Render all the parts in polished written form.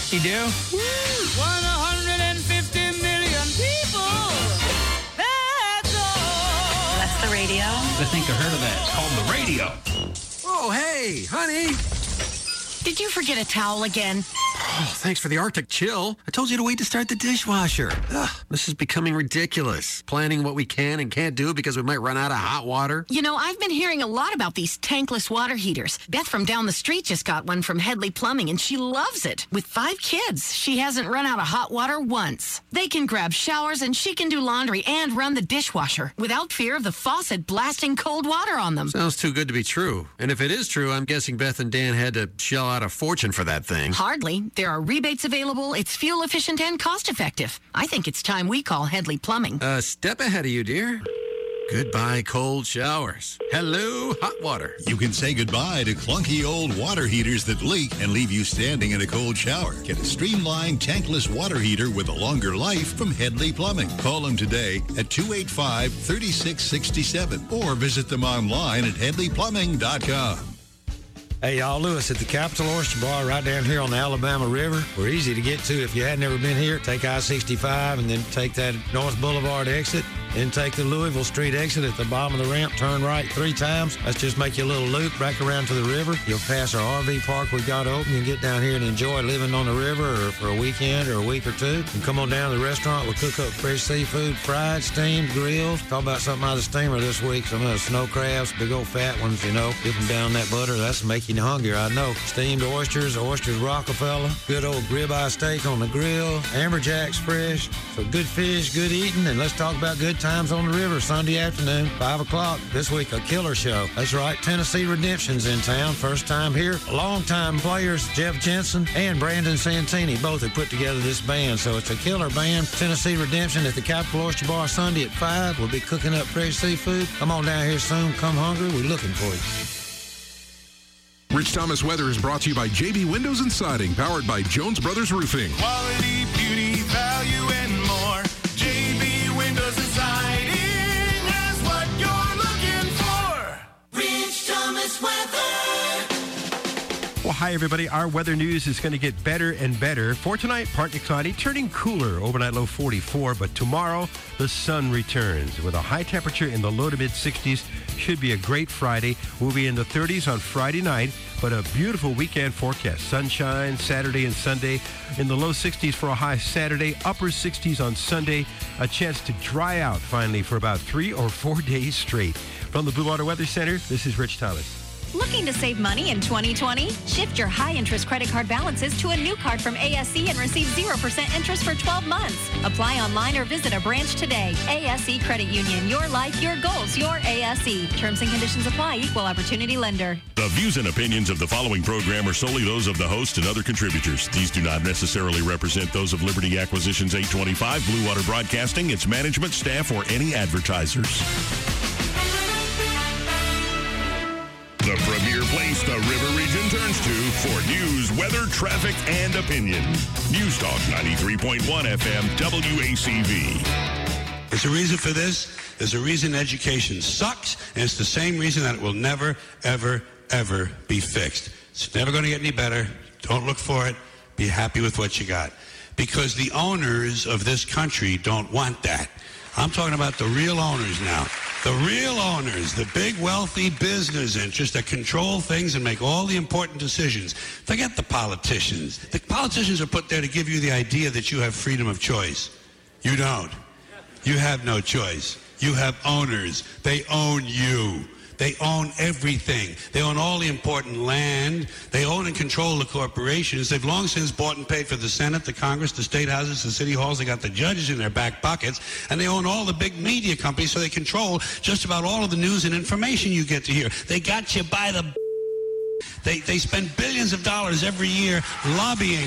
You do? 150 million people. That's all. That's the radio. I think I heard of that. It's called the radio. Oh, hey, honey. Did you forget a towel again? Oh, thanks for the Arctic chill. I told you to wait to start the dishwasher. Ugh, this is becoming ridiculous. Planning what we can and can't do because we might run out of hot water. You know, I've been hearing a lot about these tankless water heaters. Beth from down the street just got one from Headley Plumbing, and she loves it. With 5 kids, she hasn't run out of hot water once. They can grab showers, and she can do laundry and run the dishwasher without fear of the faucet blasting cold water on them. Sounds too good to be true. And if it is true, I'm guessing Beth and Dan had to shell out a fortune for that thing. Hardly. There are rebates available. It's fuel efficient and cost effective. I think it's time we call Headley Plumbing. Step ahead of you, dear. Goodbye, cold showers. Hello, hot water. You can say goodbye to clunky old water heaters that leak and leave you standing in a cold shower. Get a streamlined tankless water heater with a longer life from Headley Plumbing. Call them today at 285-3667 or visit them online at headleyplumbing.com. Hey, y'all, Lewis at the Capital Oyster Bar right down here on the Alabama River. We're easy to get to if you had never been here. Take I-65 and then take that North Boulevard exit. Then take the Louisville Street exit at the bottom of the ramp. Turn right 3 times. Let's just make you a little loop back around to the river. You'll pass our RV park we've got open. You can get down here and enjoy living on the river or for a weekend or a week or two. And come on down to the restaurant. We'll cook up fresh seafood, fried, steamed, grilled. Talk about something out of the steamer this week. Some of the snow crabs, big old fat ones, you know. Dip them down in that butter. That's making you hungry, I know. Steamed oysters Rockefeller. Good old ribeye steak on the grill. Amberjacks fresh. So good fish, good eating. And let's talk about good times on the river Sunday afternoon, 5 o'clock. This week, a killer show. That's right, Tennessee Redemption's in town. First time here. Longtime players, Jeff Jensen and Brandon Santini, both have put together this band. So it's a killer band. Tennessee Redemption at the Capital Oyster Bar Sunday at 5. We'll be cooking up fresh seafood. Come on down here soon. Come hungry. We're looking for you. Rich Thomas Weather is brought to you by JB Windows and Siding, powered by Jones Brothers Roofing. Quality, beauty, value, and more. JB Windows and Siding has what you're looking for. Rich Thomas Weather. Well, hi, everybody. Our weather news is going to get better and better. For tonight, partly cloudy, turning cooler. Overnight low 44, but tomorrow, the sun returns. With a high temperature in the low to mid-60s, should be a great Friday. We'll be in the 30s on Friday night, but a beautiful weekend forecast. Sunshine Saturday and Sunday. In the low 60s for a high Saturday, upper 60s on Sunday. A chance to dry out finally for about 3 or 4 days straight. From the Blue Water Weather Center, this is Rich Thomas. Looking to save money in 2020? Shift your high-interest credit card balances to a new card from ASE and receive 0% interest for 12 months. Apply online or visit a branch today. ASE Credit Union. Your life, your goals, your ASE. Terms and conditions apply. Equal opportunity lender. The views and opinions of the following program are solely those of the host and other contributors. These do not necessarily represent those of Liberty Acquisitions 825, Blue Water Broadcasting, its management, staff, or any advertisers. The premier place the River Region turns to for news, weather, traffic, and opinion. News Talk 93.1 FM WACV. There's a reason for this. There's a reason education sucks, and it's the same reason that it will never, ever, ever be fixed. It's never going to get any better. Don't look for it. Be happy with what you got. Because the owners of this country don't want that. I'm talking about the real owners now. The real owners, the big wealthy business interests that control things and make all the important decisions. Forget the politicians. The politicians are put there to give you the idea that you have freedom of choice. You don't. You have no choice. You have owners. They own you. They own everything. They own all the important land. They own and control the corporations. They've long since bought and paid for the Senate, the Congress, the state houses, the city halls. They got the judges in their back pockets. And they own all the big media companies, so they control just about all of the news and information you get to hear. They got you by the... They spend billions of dollars every year lobbying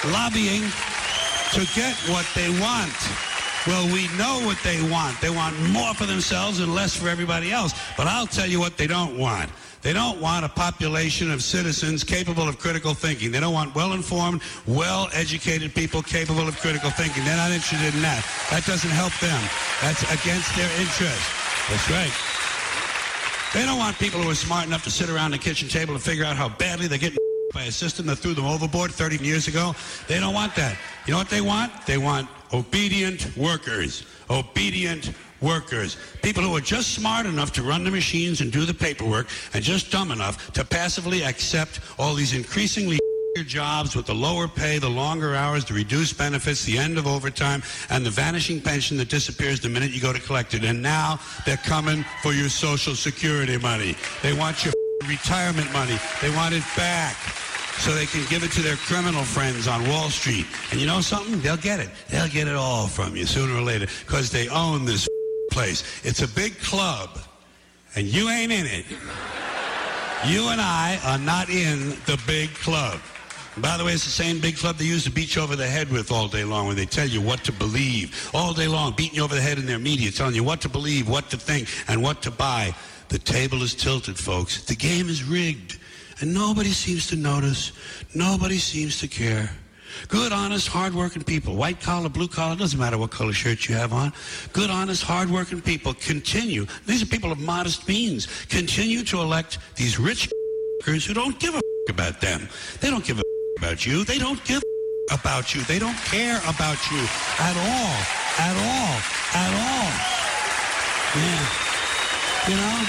to get what they want. Well, we know what they want. They want more for themselves and less for everybody else. But I'll tell you what they don't want. They don't want a population of citizens capable of critical thinking. They don't want well-informed, well-educated people capable of critical thinking. They're not interested in that. That doesn't help them. That's against their interest. That's right. They don't want people who are smart enough to sit around the kitchen table and figure out how badly they're getting by a system that threw them overboard 30 years ago. They don't want that. You know what they want? They want obedient workers. Obedient workers. People who are just smart enough to run the machines and do the paperwork and just dumb enough to passively accept all these increasingly jobs with the lower pay, the longer hours, the reduced benefits, the end of overtime, and the vanishing pension that disappears the minute you go to collect it. And now they're coming for your Social Security money. They want your retirement money. They want it back so they can give it to their criminal friends on Wall Street. And you know something? They'll get it. They'll get it all from you sooner or later because they own this place. It's a big club, and you ain't in it. You and I are not in the big club. And by the way, it's the same big club they used to beat you over the head with all day long when they tell you what to believe. All day long, beating you over the head in their media, telling you what to believe, what to think, and what to buy. The table is tilted, folks. The game is rigged. And nobody seems to notice. Nobody seems to care. Good, honest, hard-working people, white collar, blue collar, doesn't matter what color shirt you have on. Good, honest, hard-working people continue. These are people of modest means. Continue to elect these rich who don't give a about them. They don't give a about you. They don't give about you. They don't care about you at all. At all. At all. Yeah. You know?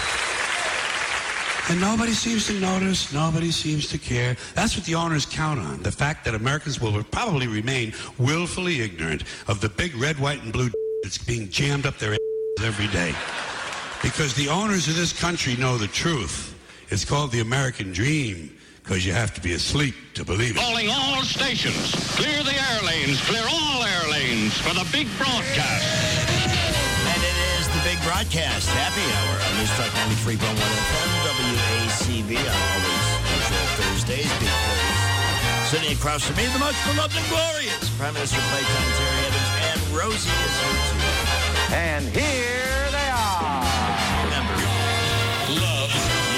And nobody seems to notice. Nobody seems to care. That's what the owners count on. The fact that Americans will probably remain willfully ignorant of the big red, white, and blue that's being jammed up their every day. Because the owners of this country know the truth. It's called the American dream. Because you have to be asleep to believe it. Calling all stations. Clear the air lanes. Clear all air lanes for the big broadcast. And it is the big broadcast. Happy hour on News Talk 93.1 FM, WACB on always usual Thursdays. Big Thursdays. Sitting across from me, the most beloved and glorious Prime Minister Playtime Terry Evans, and Rosie is here too. And here they are. Remember, love.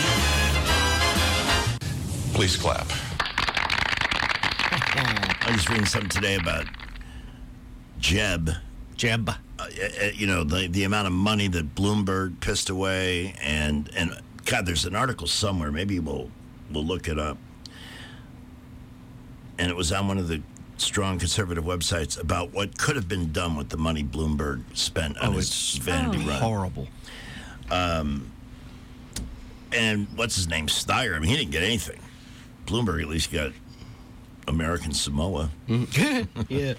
Please clap. I was reading something today about Jeb. You know, the amount of money that Bloomberg pissed away, and God, there's an article somewhere. Maybe we'll look it up. And it was on one of the strong conservative websites about what could have been done with the money Bloomberg spent on his vanity run. Horrible. And what's his name? Steyer. I mean, he didn't get anything. Bloomberg at least got American Samoa. Yeah.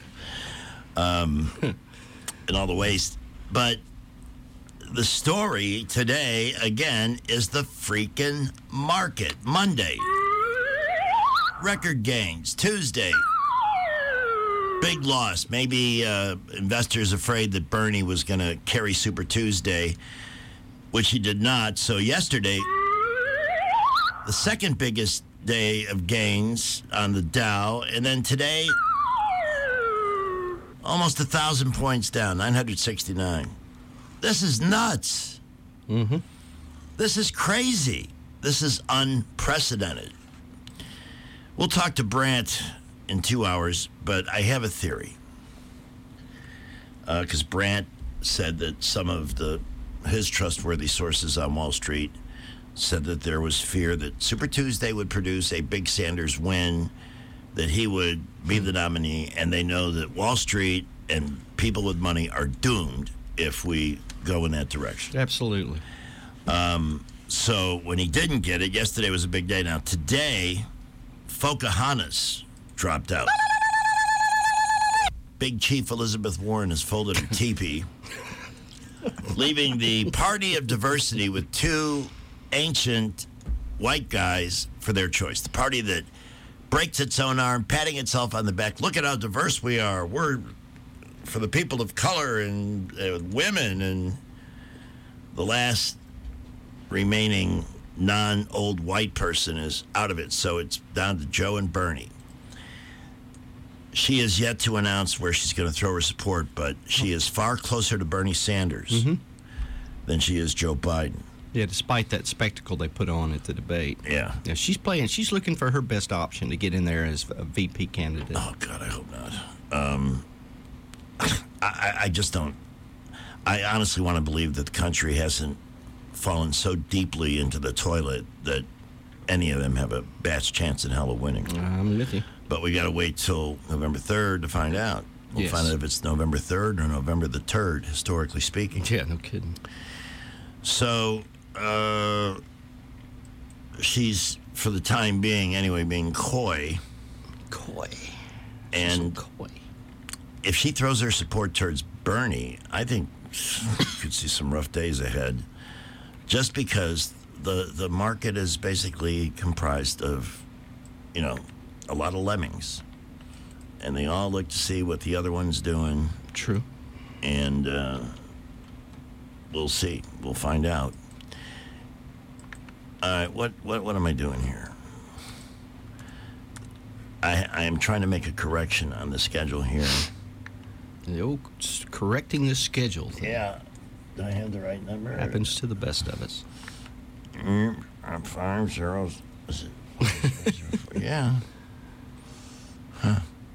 In all the ways. But the story today, again, is the freaking market. Monday, record gains. Tuesday, big loss. Maybe investors afraid that Bernie was going to carry Super Tuesday, which he did not. So yesterday, the second biggest day of gains on the Dow. And then today, almost 1,000 points down, 969. This is nuts. Mm-hmm. This is crazy. This is unprecedented. We'll talk to Brandt in 2 hours, but I have a theory. Because Brandt said that some of his trustworthy sources on Wall Street said that there was fear that Super Tuesday would produce a big Sanders win, that he would be the nominee, and they know that Wall Street and people with money are doomed if we go in that direction. Absolutely. So when he didn't get it, yesterday was a big day. Now today, Pocahontas dropped out. Big Chief Elizabeth Warren has folded her teepee, leaving the party of diversity with two ancient white guys for their choice. The party that breaks its own arm, patting itself on the back. Look at how diverse we are. We're for the people of color and women. And the last remaining non-old white person is out of it. So it's down to Joe and Bernie. She is yet to announce where she's going to throw her support, but she is far closer to Bernie Sanders than she is Joe Biden. Yeah, despite that spectacle they put on at the debate. Yeah. Yeah, she's looking for her best option to get in there as a VP candidate. Oh, God, I hope not. I just don't. I honestly want to believe that the country hasn't fallen so deeply into the toilet that any of them have a bat's chance in hell of winning. I'm with you. But we got to wait till November 3rd to find out. We'll find out if it's November 3rd or November the 3rd, historically speaking. Yeah, no kidding. So, she's, for the time being anyway, being coy. And if she throws her support towards Bernie, I think you could see some rough days ahead. Just because the market is basically comprised of, a lot of lemmings. And they all look to see what the other one's doing. True. And we'll see. We'll find out. What am I doing here? I am trying to make a correction on the schedule here. Correcting the schedule. Yeah. Do I have the right number? Happens to the best of us. 5 zeros. Is it? Yeah. Huh.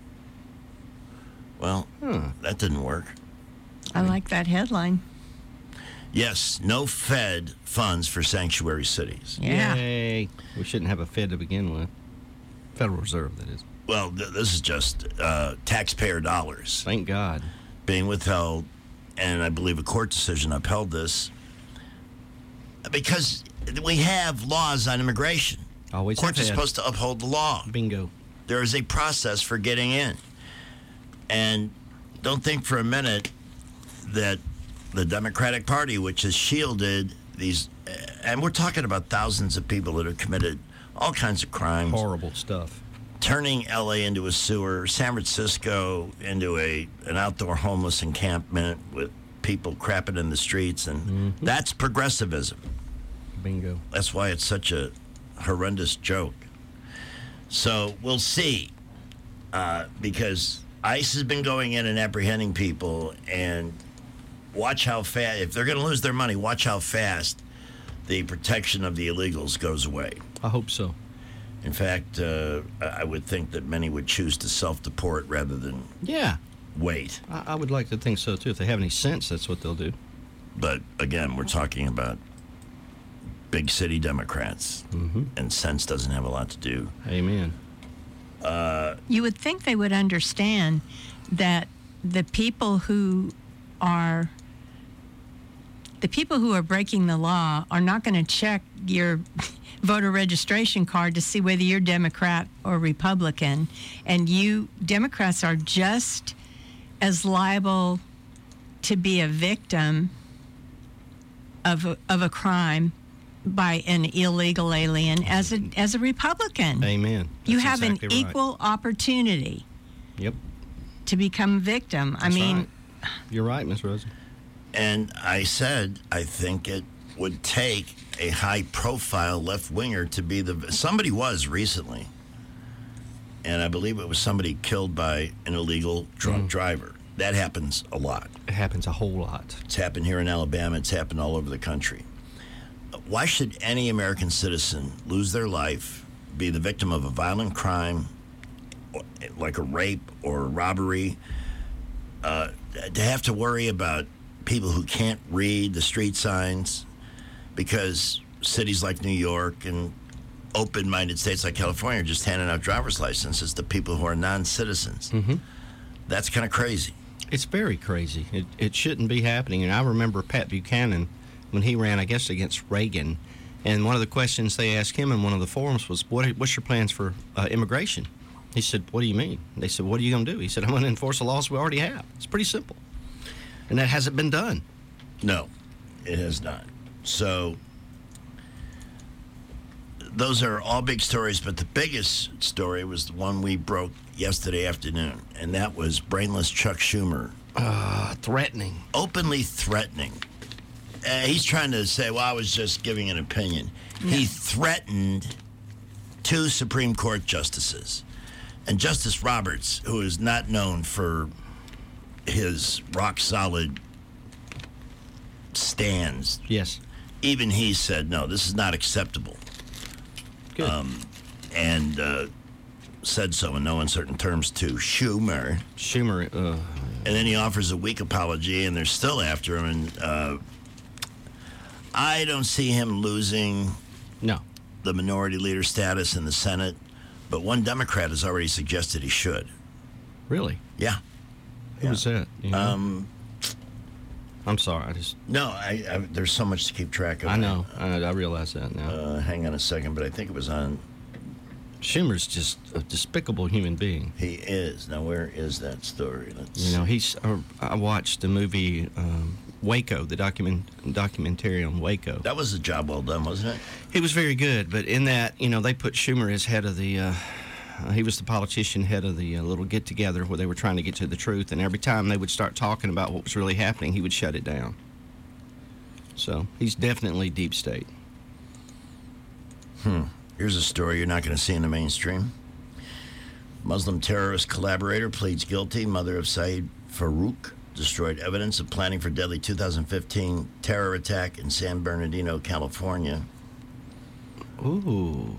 Well, that didn't work. I like that headline. Yes, no Fed funds for sanctuary cities. Yeah. Yay. We shouldn't have a Fed to begin with. Federal Reserve, that is. Well, this is just taxpayer dollars. Thank God. Being withheld, and I believe a court decision upheld this, because we have laws on immigration. Always Courts are have had. supposed to uphold the law. Bingo. There is a process for getting in. And don't think for a minute that the Democratic Party, which has shielded these, and we're talking about thousands of people that have committed all kinds of crimes. Horrible stuff. Turning L.A. into a sewer, San Francisco into an outdoor homeless encampment with people crapping in the streets, and that's progressivism. Bingo. That's why it's such a horrendous joke. So we'll see, because ICE has been going in and apprehending people, and watch how fast, if they're going to lose their money, watch how fast the protection of the illegals goes away. I hope so. In fact, I would think that many would choose to self-deport rather than wait. I would like to think so, too. If they have any sense, that's what they'll do. But, again, we're talking about big city Democrats, and sense doesn't have a lot to do. Amen. You would think they would understand that the people who are breaking the law are not going to check your voter registration card to see whether you're Democrat or Republican, and Democrats are just as liable to be a victim of a crime by an illegal alien as a Republican. Amen. You That's have exactly an right. equal opportunity. Yep. To become a victim. That's I mean, right. You're right, Miss Rosie. And I said, I think it would take a high-profile left-winger to be somebody was recently, and I believe it was somebody killed by an illegal drunk driver. That happens a lot. It happens a whole lot. It's happened here in Alabama. It's happened all over the country. Why should any American citizen lose their life, be the victim of a violent crime, like a rape or a robbery, to have to worry about people who can't read the street signs because cities like New York and open-minded states like California are just handing out driver's licenses to people who are non-citizens? That's kind of crazy. It's very crazy. It shouldn't be happening. And I remember Pat Buchanan when he ran, I guess, against Reagan. And one of the questions they asked him in one of the forums was, what's your plans for immigration? He said, what do you mean? They said, what are you going to do? He said, I'm going to enforce the laws we already have. It's pretty simple. And that hasn't been done. No, it has not. So those are all big stories, but the biggest story was the one we broke yesterday afternoon, and that was brainless Chuck Schumer. Threatening. Openly threatening. He's trying to say, well, I was just giving an opinion. Yeah. He threatened 2 Supreme Court justices. And Justice Roberts, who is not known for his rock-solid stands. Yes. Even he said, no, this is not acceptable. Good. And said so in no uncertain terms to Schumer. And then he offers a weak apology, and they're still after him. And I don't see him losing the minority leader status in the Senate, but one Democrat has already suggested he should. Really? Yeah. Who was that? You know? I'm sorry. No, there's so much to keep track of. I know. I realize that now. Hang on a second, but I think it was on. Schumer's just a despicable human being. He is. Now, where is that story? I watched the movie Waco, the documentary on Waco. That was a job well done, wasn't it? It was very good, but in that, they put Schumer as head of the. He was the politician head of the little get-together where they were trying to get to the truth, and every time they would start talking about what was really happening, he would shut it down. So he's definitely deep state. Here's a story you're not going to see in the mainstream. Muslim terrorist collaborator pleads guilty. Mother of Saeed Farouk destroyed evidence of planning for deadly 2015 terror attack in San Bernardino, California. Ooh.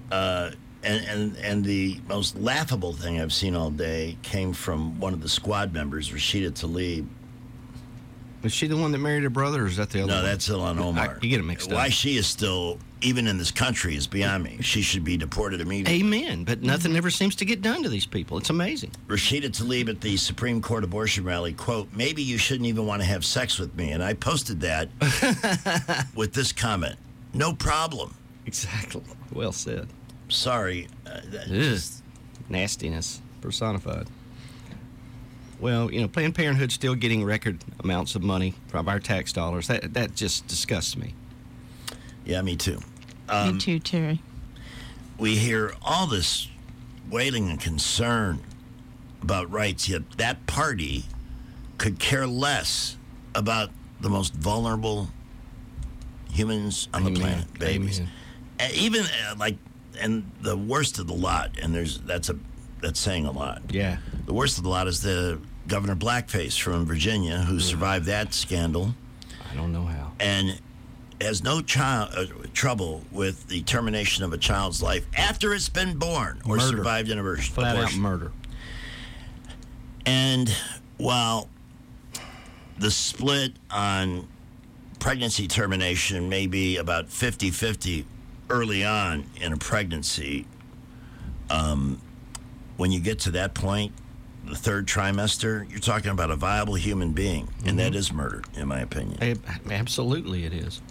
And the most laughable thing I've seen all day came from one of the squad members, Rashida Tlaib. Is she the one that married her brother, or is that the other one? No, that's Ilhan Omar. You get it mixed up. Why she is still, even in this country, is beyond me. She should be deported immediately. Amen. But nothing ever seems to get done to these people. It's amazing. Rashida Tlaib at the Supreme Court abortion rally, quote, "Maybe you shouldn't even want to have sex with me." And I posted that with this comment. No problem. Exactly. Well said. Sorry. Nastiness personified. Well, Planned Parenthood's still getting record amounts of money from our tax dollars. That just disgusts me. Yeah, me too. Me too, Terry. We hear all this wailing and concern about rights, yet that party could care less about the most vulnerable humans on the planet, babies. Amen. Even and the worst of the lot, and that's saying a lot. Yeah. The worst of the lot is the Governor Blackface from Virginia, who survived that scandal. I don't know how. And has no trouble with the termination of a child's life after it's been born or survived an abortion. Flat out murder. And while the split on pregnancy termination may be about 50-50 early on in a pregnancy, when you get to that point, the third trimester, you're talking about a viable human being, and that is murder, in my opinion. Absolutely, it is.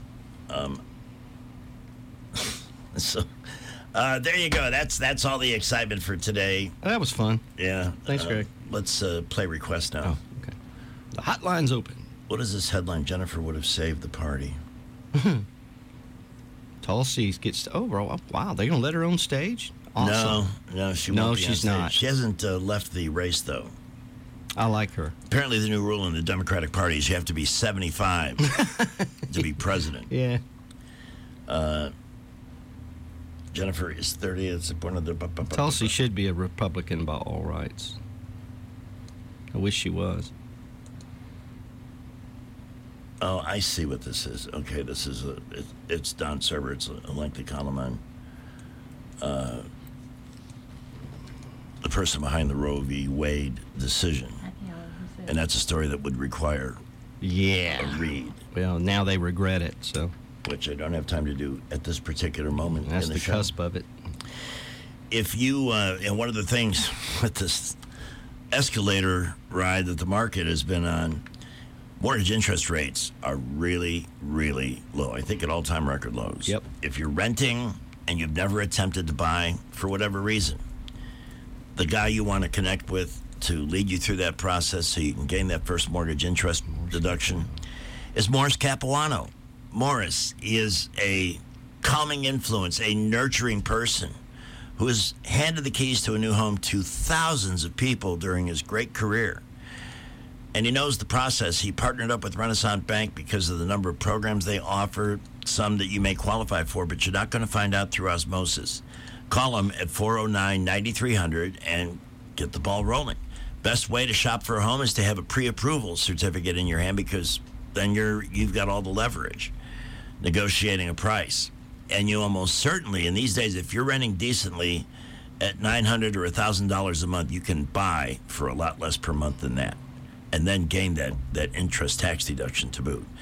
So, there you go. That's all the excitement for today. That was fun. Yeah. Thanks, Greg. Let's play request now. Oh, okay. The hotline's open. What is this headline? Jennifer would have saved the party. Tulsi gets. Oh, bro! Wow, they gonna let her on stage? Awesome. No, she won't be on she's stage. not. She hasn't left the race though. I like her. Apparently, the new rule in the Democratic Party is you have to be 75 to be president. Yeah. Jennifer is 30. It's one of the. Tulsi should be a Republican by all rights. I wish she was. Oh, I see what this is. Okay, this is it's Don Serber. It's a lengthy column on the person behind the Roe v. Wade decision, and that's a story that would require a read. Well, now they regret it, so. Which I don't have time to do at this particular moment. That's in the show. cusp of it. If you and one of the things with this escalator ride that the market has been on, mortgage interest rates are really, really low. I think at all-time record lows. Yep. If you're renting and you've never attempted to buy for whatever reason, the guy you want to connect with to lead you through that process so you can gain that first mortgage interest deduction is Morris Capuano. Morris is a calming influence, a nurturing person who has handed the keys to a new home to thousands of people during his great career. And he knows the process. He partnered up with Renaissance Bank because of the number of programs they offer, some that you may qualify for, but you're not going to find out through osmosis. Call him at 409-9300 and get the ball rolling. Best way to shop for a home is to have a pre-approval certificate in your hand, because then you've got all the leverage negotiating a price. And you almost certainly, in these days, if you're renting decently at $900 or $1,000 a month, you can buy for a lot less per month than that, and then gain that interest tax deduction to boot.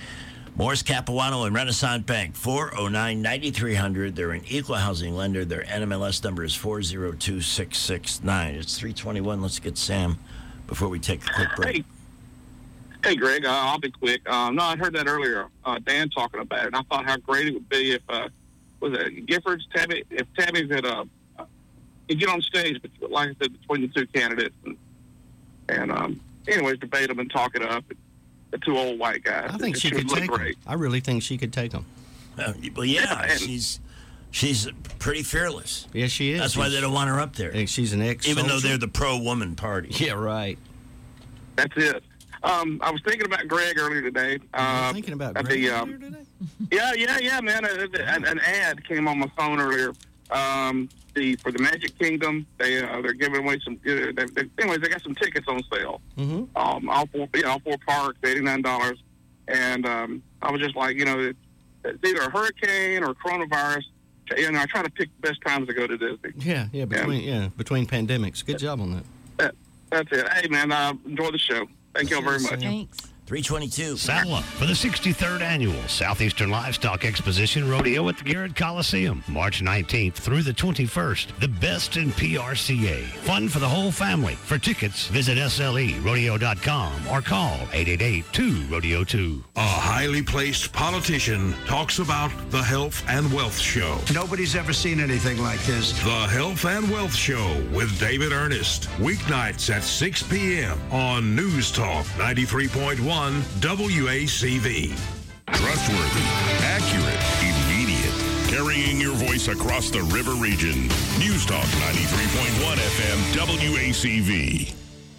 Morris Capuano and Renaissance Bank, 409-9300. They're an equal housing lender. Their NMLS number is 402669. It's 321. Let's get Sam before we take a quick break. Hey, Greg, I'll be quick. No, I heard that earlier, Dan talking about it, and I thought how great it would be if, was it Giffords, Tabby, if Tabby's at you get on stage, but like I said, between the two candidates, and anyways, debate them and talk it up. The two old white guys. I think she could take them. I really think she could take them. Well, yeah, she's pretty fearless. Yeah, she is. That's why they don't want her up there. And she's an ex-soldier. Even though they're the pro-woman party. Yeah, right. That's it. I was thinking about Greg earlier today. Thinking about Greg earlier today? Yeah, man. An ad came on my phone earlier. For the Magic Kingdom, they're giving away some. Anyways, they got some tickets on sale. Mm-hmm. All four parks, $89, and I was just like, it's either a hurricane or coronavirus. I try to pick the best times to go to Disney. Yeah, between pandemics. Good job on that. That's it. Hey, man, enjoy the show. Thank you all very much. Thanks. 322. Saddle up for the 63rd Annual Southeastern Livestock Exposition Rodeo at the Garrett Coliseum, March 19th through the 21st. The best in PRCA. Fun for the whole family. For tickets, visit SLErodeo.com or call 888-2-RODEO-2. A highly placed politician talks about the Health and Wealth Show. Nobody's ever seen anything like this. The Health and Wealth Show with David Ernest. Weeknights at 6 p.m. on News Talk 93.1 WACV. Trustworthy, accurate, immediate. Carrying your voice across the river region. News Talk 93.1 FM WACV.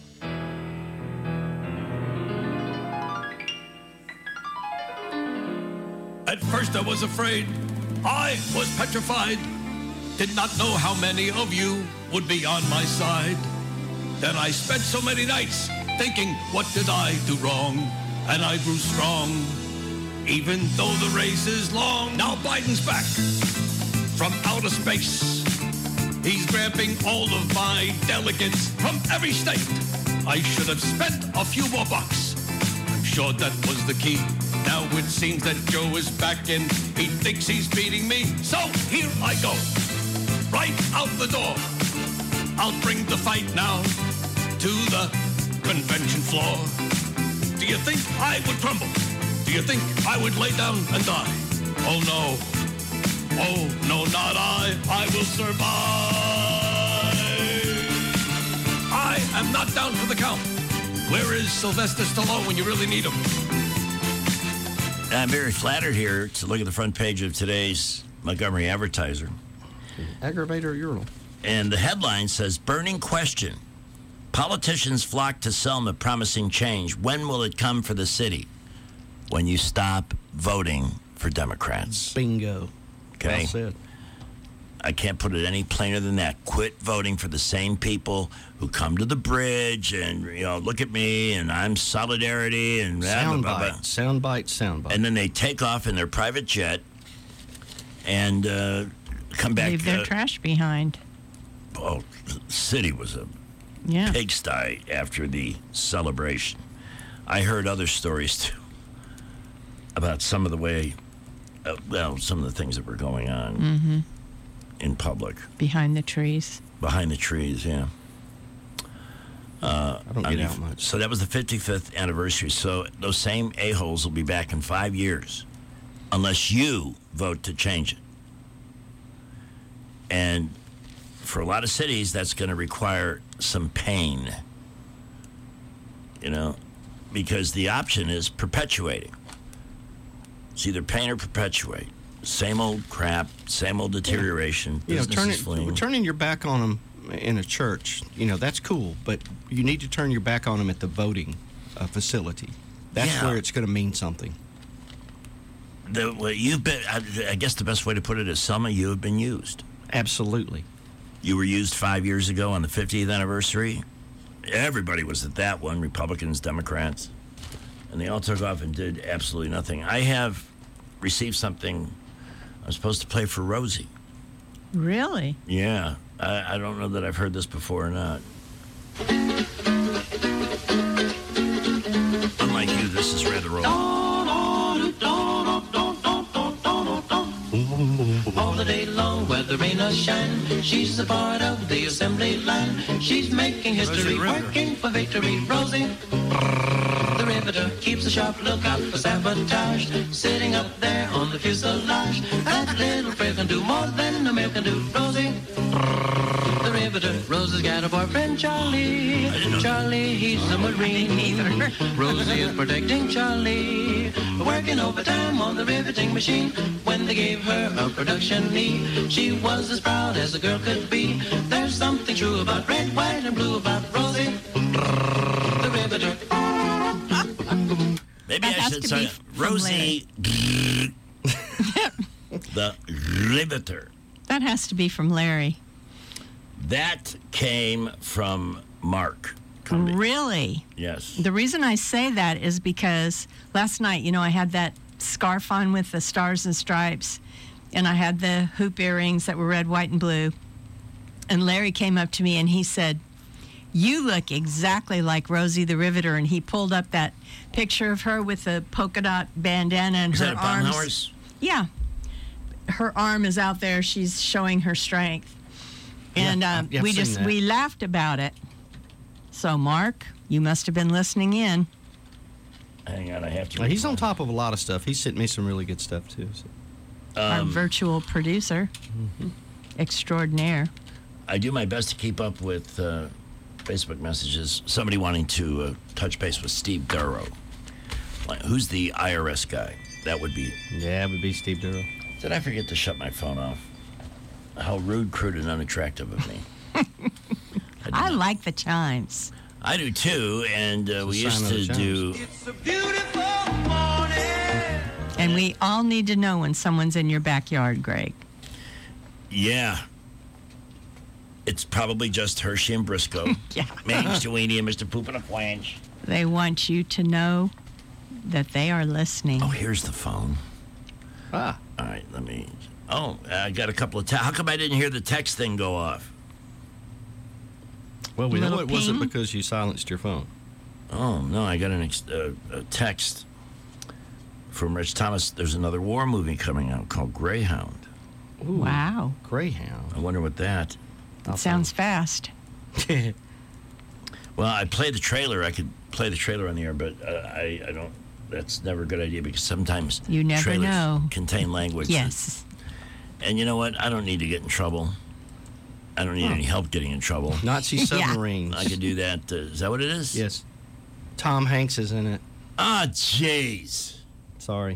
At first I was afraid. I was petrified. Did not know how many of you would be on my side. Then I spent so many nights thinking, what did I do wrong? And I grew strong, even though the race is long. Now Biden's back from outer space. He's grabbing all of my delegates from every state. I should have spent a few more bucks. I'm sure that was the key. Now it seems that Joe is back and he thinks he's beating me. So here I go, right out the door. I'll bring the fight now to the convention floor. Do you think I would crumble? Do you think I would lay down and die? Oh no. Oh no, not I. I will survive. I am not down for the count. Where is Sylvester Stallone when you really need him? I'm very flattered here to look at the front page of today's Montgomery Advertiser. Aggravator urinal. And the headline says, burning question. Politicians flock to Selma promising change. When will it come for the city? When you stop voting for Democrats. Bingo. Okay. Well said. I can't put it any plainer than that. Quit voting for the same people who come to the bridge and, look at me and I'm solidarity and soundbite. And then they take off in their private jet and come back. Leave their trash behind. Oh, the city was a pigsty after the celebration. I heard other stories too about some of the way, some of the things that were going on in public. Behind the trees. Behind the trees, yeah. I don't get out much. So that was the 55th anniversary. So those same a-holes will be back in 5 years unless you vote to change it. And for a lot of cities, that's going to require some pain, because the option is perpetuating. It's either pain or perpetuate. Same old crap, same old deterioration. Turning your back on them in a church, that's cool, but you need to turn your back on them at the voting facility. That's where it's going to mean something. I guess the best way to put it is, Selma, you have been used. Absolutely. You were used 5 years ago on the 50th anniversary. Everybody was at that one, Republicans, Democrats. And they all took off and did absolutely nothing. I have received something. I'm supposed to play for Rosie. Really? Yeah. I don't know that I've heard this before or not. Unlike you, this is rather old. All the day long, where the rain or shine, she's a part of the assembly line. She's making history, working for victory. Rosie, the riveter, keeps a sharp lookout for sabotage. Sitting up there on the fuselage, that little frail can do more than a male can do. Rosie, the riveter. Rosie's got a boyfriend, Charlie. Charlie, he's a Marine. Rosie is protecting Charlie, working overtime on the riveting machine. When they gave her a production need, she was as proud as a girl could be. There's something true about red, white, and blue about Rosie, the riveter. Maybe I should say Rosie, the riveter. That has to be from Larry. That came from Mark. Really? Yes. The reason I say that is because last night, I had that scarf on with the stars and stripes, and I had the hoop earrings that were red, white, and blue. And Larry came up to me and he said, "You look exactly like Rosie the Riveter." And he pulled up that picture of her with the polka dot bandana and her arms. Yeah. Her arm is out there. She's showing her strength. And we laughed about it. So, Mark, you must have been listening in. Hang on, I have to. He's on top of a lot of stuff. He sent me some really good stuff, too. So. Our virtual producer extraordinaire. I do my best to keep up with Facebook messages. Somebody wanting to touch base with Steve Duro. Like, who's the IRS guy? That would be... Yeah, it would be Steve Duro. Did I forget to shut my phone off? How rude, crude, and unattractive of me. I like the chimes. I do too, and we used to do. It's a beautiful morning. And we all need to know when someone's in your backyard, Greg. Yeah. It's probably just Hershey and Briscoe. Yeah. Mange, Dewey, and Mr. Poop and a Flange. They want you to know that they are listening. Oh, here's the phone. Ah. All right, let me. Oh, I got a couple of. How come I didn't hear the text thing go off? Well, we know it wasn't because you silenced your phone. Oh, no, I got a text from Rich Thomas. There's another war movie coming out called Greyhound. Ooh, wow. Greyhound. I wonder what that... It sounds fast. Well, I played the trailer. I could play the trailer on the air, but I don't... That's never a good idea because sometimes you never trailers know. Contain language. Yes. And you know what? I don't need to get in trouble. I don't need any help getting in trouble. Nazi submarines. I could do that. Is that what it is? Yes. Tom Hanks is in it. Ah, jeez. Sorry.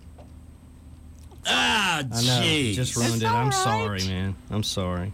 Ah, jeez. I know. Just ruined it. I'm sorry, man. I'm sorry.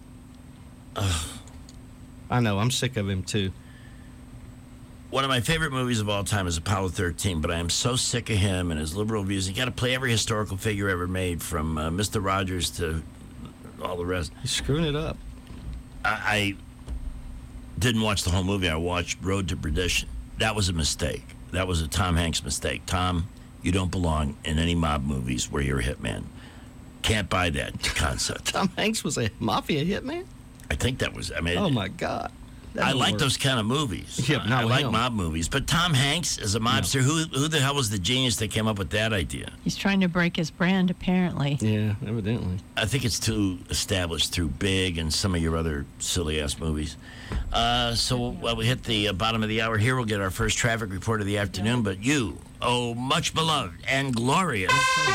I know. I'm sick of him, too. One of my favorite movies of all time is Apollo 13, but I am so sick of him and his liberal views. You got to play every historical figure ever made, from Mr. Rogers to all the rest. He's screwing it up. I didn't watch the whole movie. I watched Road to Perdition. That was a mistake. That was a Tom Hanks mistake. Tom, you don't belong in any mob movies where you're a hitman. Can't buy that concept. Tom Hanks was a mafia hitman? I think that was, oh, my God. I like those kind of movies. Yeah, I like mob movies. But Tom Hanks as a mobster, who the hell was the genius that came up with that idea? He's trying to break his brand, apparently. Yeah, evidently. I think it's too established through Big and some of your other silly-ass movies. So while we hit the bottom of the hour here, we'll get our first traffic report of the afternoon. But you, much beloved and glorious...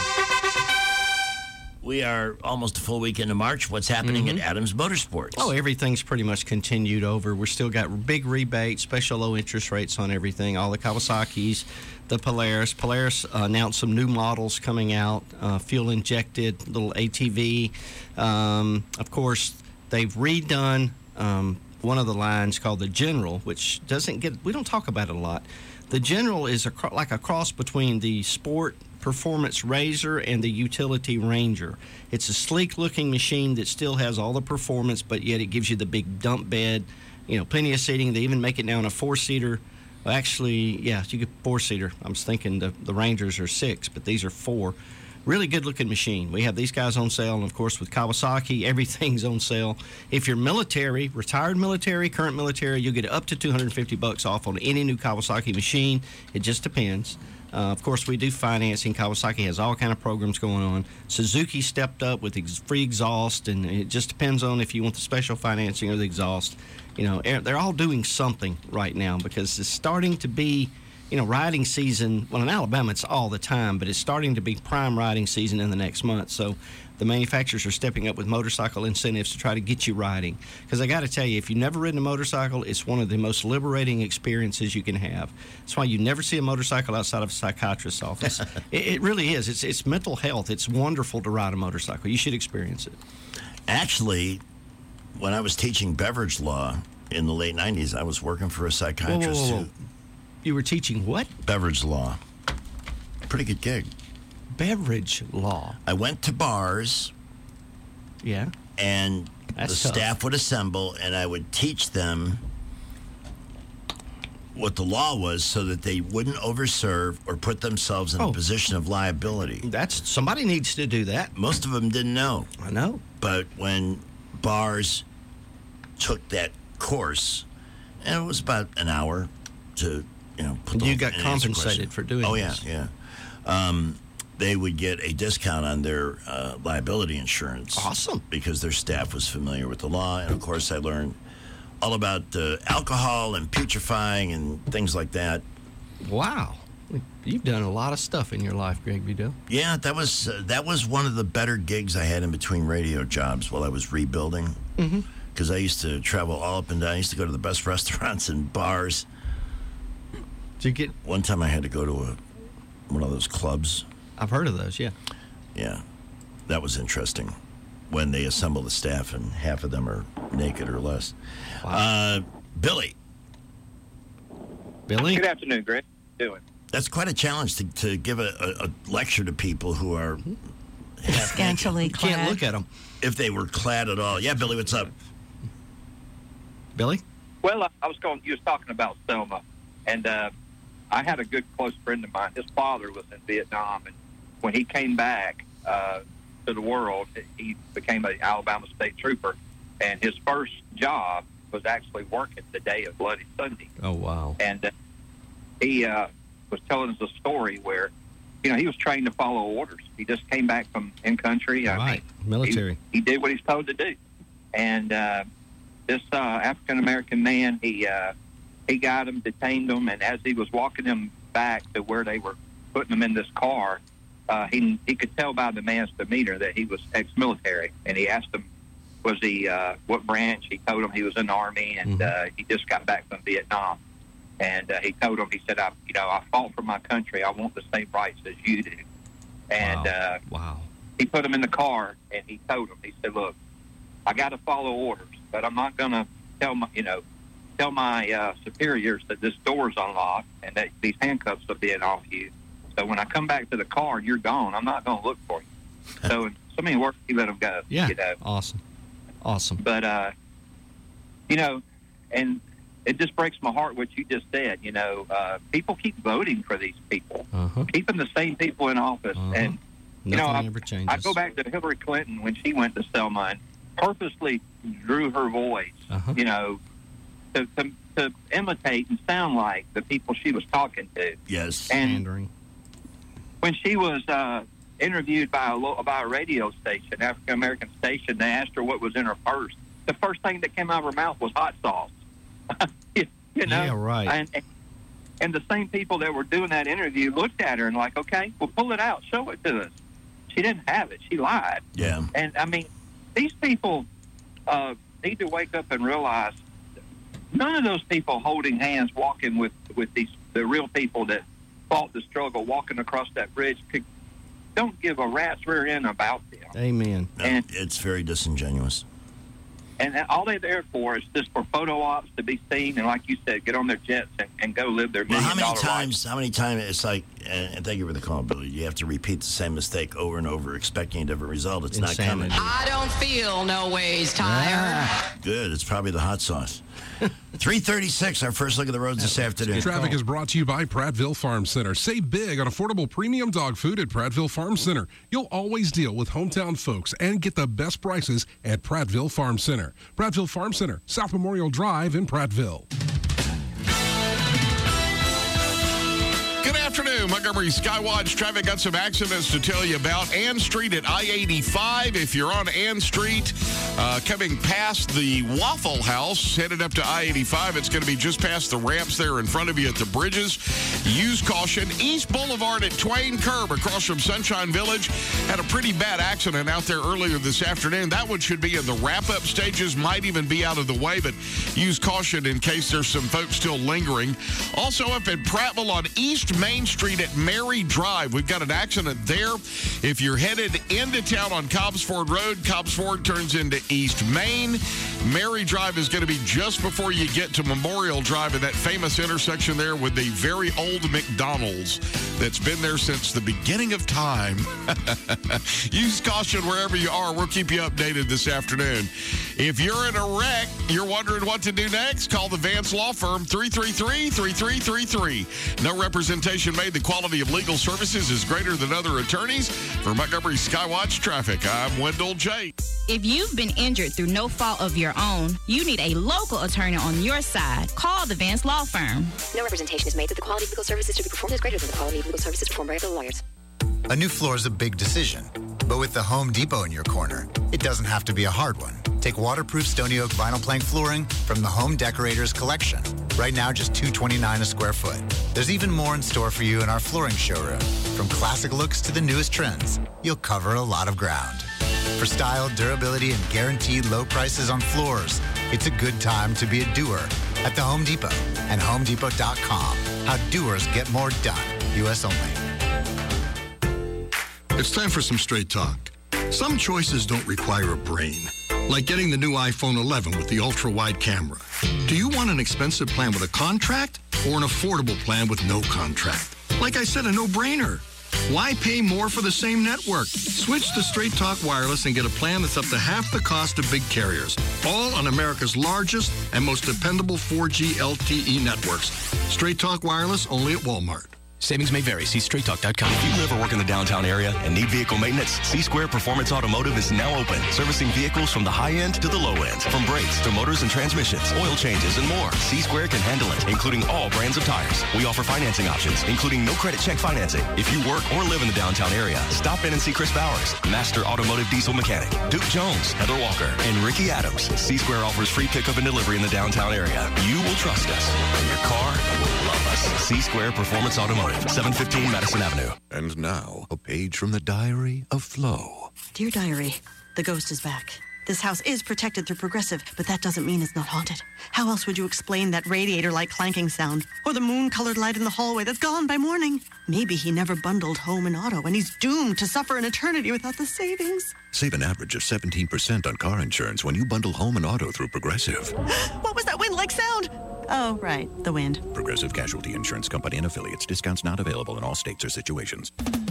We are almost a full week into March. What's happening at Adams Motorsports? Oh, everything's pretty much continued over. We're still got big rebates, special low interest rates on everything. All the Kawasaki's, the Polaris. Polaris announced some new models coming out, fuel-injected, little ATV. Of course, they've redone one of the lines called the General, which we don't talk about it a lot. The General is like a cross between the sport performance Razor and the utility Ranger. It's a sleek-looking machine that still has all the performance, but yet it gives you the big dump bed, plenty of seating. They even make it now in a four-seater. Well, actually, yeah, you get four-seater. I was thinking the Rangers are 6, but these are 4. Really good-looking machine. We have these guys on sale, and, of course, with Kawasaki, everything's on sale. If you're military, retired military, current military, you'll get up to $250 off on any new Kawasaki machine. It just depends. Of course, we do financing. Kawasaki has all kind of programs going on. Suzuki stepped up with free exhaust, and it just depends on if you want the special financing or the exhaust. You know, they're all doing something right now because it's starting to be, you know, riding season. Well, in Alabama, it's all the time, but it's starting to be prime riding season in the next month. So the manufacturers are stepping up with motorcycle incentives to try to get you riding. Because I got to tell you, if you've never ridden a motorcycle, it's one of the most liberating experiences you can have. That's why you never see a motorcycle outside of a psychiatrist's office. It really is. It's mental health. It's wonderful to ride a motorcycle. You should experience it. Actually, when I was teaching beverage law in the late 90s, I was working for a psychiatrist. Whoa. You were teaching what? Beverage law. Pretty good gig. Beverage law. I went to bars. Yeah. And That's the tough. staff would assemble, and I would teach them what the law was so that they wouldn't overserve or put themselves in a position of liability. Somebody needs to do that. Most of them didn't know. I know. But when bars took that course, and it was about an hour to, put You got compensated for doing this. Oh, yeah. They would get a discount on their liability insurance. Awesome. Because their staff was familiar with the law. And, of course, I learned all about alcohol and putrefying and things like that. Wow. You've done a lot of stuff in your life, Greg Vidal. Yeah, that was one of the better gigs I had in between radio jobs while I was rebuilding. Because I used to travel all up and down. I used to go to the best restaurants and bars. Did you get... One time I had to go to one of those clubs. I've heard of those, yeah. Yeah. That was interesting. When they assemble the staff and half of them are naked or less. Wow. Billy. Billy? Good afternoon, Greg. How you doing? That's quite a challenge to give a lecture to people who are scantily clad. Can't look at them. If they were clad at all. Yeah, Billy, what's up? Billy? Well, you was talking about Selma, and I had a good close friend of mine. His father was in Vietnam, and when he came back to the world, he became an Alabama State Trooper, and his first job was actually working the day of Bloody Sunday. Oh, wow. And he was telling us a story where, he was trained to follow orders. He just came back from in-country. Military. He did what he's told to do. And this African-American man, he got him, detained him, and as he was walking him back to where they were putting him in this car, he could tell by the man's demeanor that he was ex-military. And he asked him, was he what branch? He told him he was in the Army, and he just got back from Vietnam. And he told him, he said, I fought for my country. I want the same rights as you do. And wow. He put him in the car, and he told him, he said, look, I got to follow orders, but I'm not going to tell my superiors that this door's unlocked and that these handcuffs are being off you. So when I come back to the car and you're gone, I'm not going to look for you. So in so many words, he let him go. Yeah, awesome. But, and it just breaks my heart what you just said. People keep voting for these people, keeping the same people in office. And, Nothing ever changes. I go back to Hillary Clinton when she went to Selma and purposely drew her voice, to imitate and sound like the people she was talking to. Yes. And when she was interviewed by a radio station, African-American station, they asked her what was in her purse. The first thing that came out of her mouth was hot sauce. Yeah, right. And the same people that were doing that interview looked at her and like, okay, well, pull it out, show it to us. She didn't have it. She lied. Yeah. And, these people need to wake up and realize none of those people holding hands, walking with the real people that fought the struggle, walking across that bridge, don't give a rat's rear end about them. Amen. And it's very disingenuous. And all they're there for is just for photo ops to be seen, and like you said, get on their jets and go live their $1 million life. How many times it's like, and thank you for the call, Billy, you have to repeat the same mistake over and over, expecting a different result. It's not coming. I don't feel no ways tired. Good. It's probably the hot sauce. 3:36, our first look at the roads this afternoon. Traffic is brought to you by Prattville Farm Center. Save big on affordable premium dog food at Prattville Farm Center. You'll always deal with hometown folks and get the best prices at Prattville Farm Center. Prattville Farm Center, South Memorial Drive in Prattville. afternoon. Montgomery Skywatch traffic got some accidents to tell you about. Ann Street at I-85. If you're on Ann Street, coming past the Waffle House, headed up to I-85, it's going to be just past the ramps there in front of you at the bridges. Use caution. East Boulevard at Twain Curb across from Sunshine Village had a pretty bad accident out there earlier this afternoon. That one should be in the wrap-up stages, might even be out of the way, but use caution in case there's some folks still lingering. Also up in Prattville on East Main Street at Mary Drive. We've got an accident there. If you're headed into town on Cobbs Ford Road, Cobbs Ford turns into East Main. Mary Drive is going to be just before you get to Memorial Drive in that famous intersection there with the very old McDonald's that's been there since the beginning of time. Use caution wherever you are. We'll keep you updated this afternoon. If you're in a wreck, you're wondering what to do next, call the Vance Law Firm, 333-3333. No representation made. The quality of legal services is greater than other attorneys. For Montgomery Skywatch Traffic, I'm Wendell J. If you've been injured through no fault of your own, you need a local attorney on your side. Call the Vance Law Firm. No representation is made that the quality of legal services to be performed is greater than the quality of legal services performed by other lawyers. A new floor is a big decision, but with the Home Depot in your corner, it doesn't have to be a hard one. Take waterproof Stony Oak vinyl plank flooring from the Home Decorators collection. Right now, just $229 a square foot. There's even more in store for you in our flooring showroom. From classic looks to the newest trends, you'll cover a lot of ground. For style, durability, and guaranteed low prices on floors, it's a good time to be a doer at the Home Depot and HomeDepot.com. How doers get more done. U.S. only. It's time for some straight talk. Some choices don't require a brain, like getting the new iPhone 11 with the ultra-wide camera. Do you want an expensive plan with a contract or an affordable plan with no contract? Like I said, a no-brainer. Why pay more for the same network? Switch to Straight Talk Wireless and get a plan that's up to half the cost of big carriers. All on America's largest and most dependable 4G LTE networks. Straight Talk Wireless, only at Walmart. Savings may vary. See straighttalk.com. If you live or work in the downtown area and need vehicle maintenance, C-Square Performance Automotive is now open, servicing vehicles from the high end to the low end. From brakes to motors and transmissions, oil changes, and more. C-Square can handle it, including all brands of tires. We offer financing options, including no credit check financing. If you work or live in the downtown area, stop in and see Chris Bowers, Master Automotive Diesel Mechanic, Duke Jones, Heather Walker, and Ricky Adams. C-Square offers free pickup and delivery in the downtown area. You will trust us, and your car will love us. C-Square Performance Automotive. 715 Madison Avenue. And now, a page from the diary of Flo. Dear Diary, the ghost is back. This house is protected through Progressive, but that doesn't mean it's not haunted. How else would you explain that radiator-like clanking sound? Or the moon-colored light in the hallway that's gone by morning? Maybe he never bundled home and auto, and he's doomed to suffer an eternity without the savings. Save an average of 17% on car insurance when you bundle home and auto through Progressive. What was that wind-like sound? Oh, right, the wind. Progressive Casualty Insurance Company and affiliates. Discounts not available in all states or situations.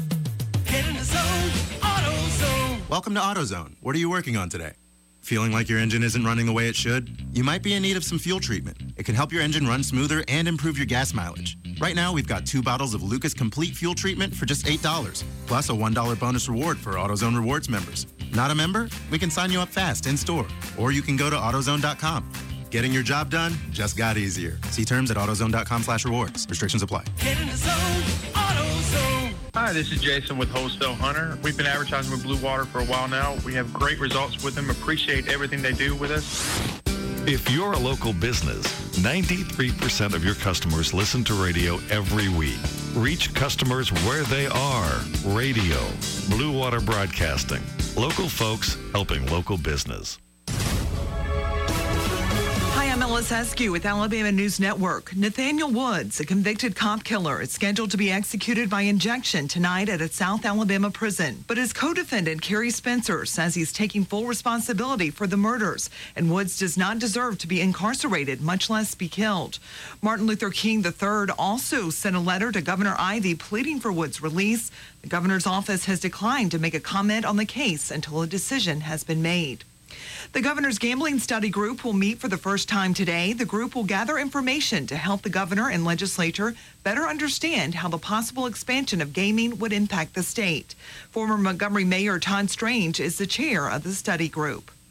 Get in the zone, AutoZone. Welcome to AutoZone. What are you working on today? Feeling like your engine isn't running the way it should? You might be in need of some fuel treatment. It can help your engine run smoother and improve your gas mileage. Right now, we've got 2 bottles of Lucas Complete Fuel Treatment for just $8, plus a $1 bonus reward for AutoZone Rewards members. Not a member? We can sign you up fast in-store, or you can go to AutoZone.com. Getting your job done just got easier. See terms at AutoZone.com/rewards. Restrictions apply. Get in the zone, AutoZone. Hi, this is Jason with Wholesale Hunter. We've been advertising with Blue Water for a while now. We have great results with them. Appreciate everything they do with us. If you're a local business, 93% of your customers listen to radio every week. Reach customers where they are. Radio, Blue Water Broadcasting. Local folks helping local business. Hi, I'm Ellis Eskew with Alabama News Network. Nathaniel Woods, a convicted cop killer, is scheduled to be executed by injection tonight at a South Alabama prison. But his co-defendant, Kerry Spencer, says he's taking full responsibility for the murders, and Woods does not deserve to be incarcerated, much less be killed. Martin Luther King III also sent a letter to Governor Ivey pleading for Woods' release. The governor's office has declined to make a comment on the case until a decision has been made. The governor's gambling study group will meet for the first time today. The group will gather information to help the governor and legislature better understand how the possible expansion of gaming would impact the state. Former Montgomery Mayor Todd Strange is the chair of the study group.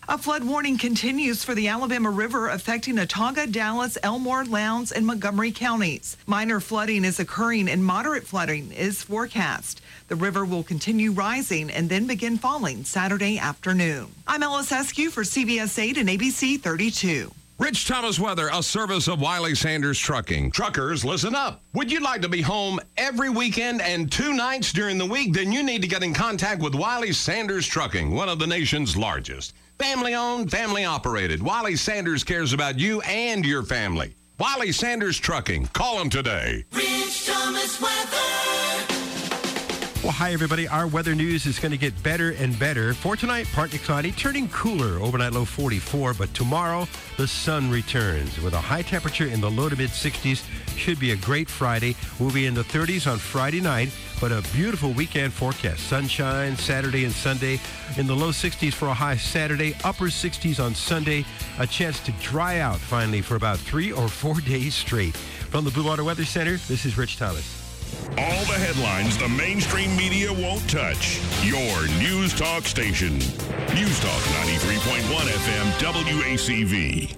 A flood warning continues for the Alabama River, affecting Autauga, Dallas, Elmore, Lowndes, and Montgomery counties. Minor flooding is occurring and moderate flooding is forecast. The river will continue rising and then begin falling Saturday afternoon. I'm Ellis Eskew for CBS 8 and ABC 32. Rich Thomas weather, a service of Wiley Sanders Trucking. Truckers, listen up. Would you like to be home every weekend and 2 nights during the week? Then you need to get in contact with Wiley Sanders Trucking, one of the nation's largest. Family-owned, family-operated. Wiley Sanders cares about you and your family. Wiley Sanders Trucking. Call them today. Rich Thomas weather. Well, hi, everybody. Our weather news is going to get better and better. For tonight, partly cloudy, turning cooler. Overnight low 44, but tomorrow, the sun returns. With a high temperature in the low to mid-60s, should be a great Friday. We'll be in the 30s on Friday night, but a beautiful weekend forecast. Sunshine Saturday and Sunday. In the low 60s for a high Saturday, upper 60s on Sunday. A chance to dry out finally for about 3 or 4 days straight. From the Blue Water Weather Center, this is Rich Thomas. All the headlines the mainstream media won't touch. Your News Talk station. News Talk 93.1 FM WACV.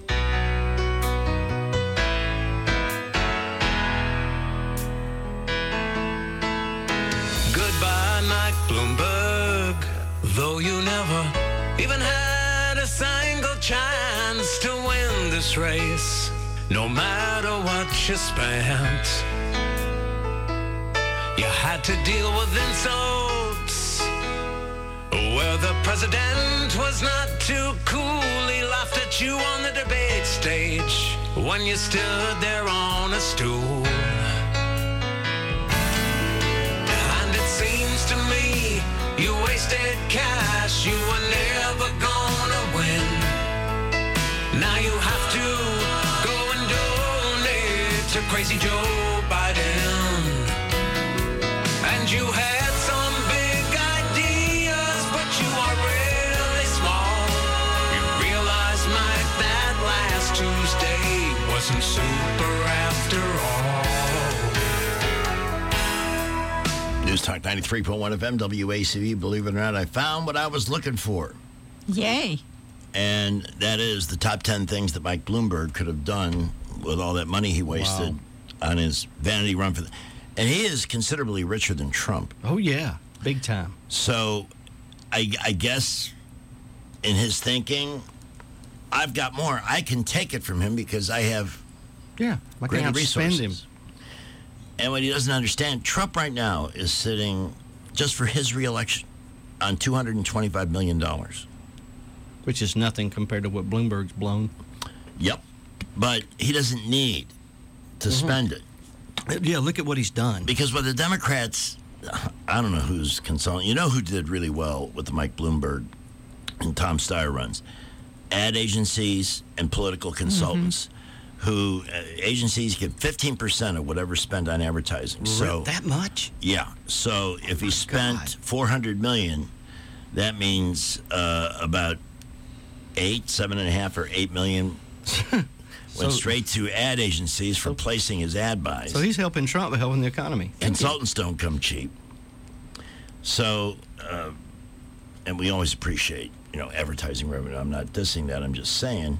Goodbye, Mike Bloomberg. Though you never even had a single chance to win this race, no matter what you spent. You had to deal with insults where the president was not too cool. He laughed at you on the debate stage when you stood there on a stool. And it seems to me you wasted cash you were never gonna win. Now you have to go and donate to crazy Joe Biden. And you had some big ideas, but you are really small. You realize, Mike, that last Tuesday wasn't super after all. News Talk 93.1 FM WACV. Believe it or not, I found what I was looking for. Yay. And that is the top 10 things that Mike Bloomberg could have done with all that money he wasted on his vanity run for the... And he is considerably richer than Trump. Oh, yeah. Big time. So I guess in his thinking, I've got more. I can take it from him because I have greater resources. And what he doesn't understand, Trump right now is sitting, just for his reelection, on $225 million. Which is nothing compared to what Bloomberg's blown. Yep. But he doesn't need to spend it. Yeah, look at what he's done. Because with the Democrats, I don't know who's consulting. You know who did really well with the Mike Bloomberg and Tom Steyer runs? Ad agencies and political consultants who agencies get 15% of whatever spent on advertising. So that much? Yeah. So if he spent $400 million, that means about $7.5 or $8 million went straight to ad agencies for placing his ad buys. So he's helping Trump by helping the economy. Consultants don't come cheap. So, and we always appreciate, advertising revenue. I'm not dissing that. I'm just saying.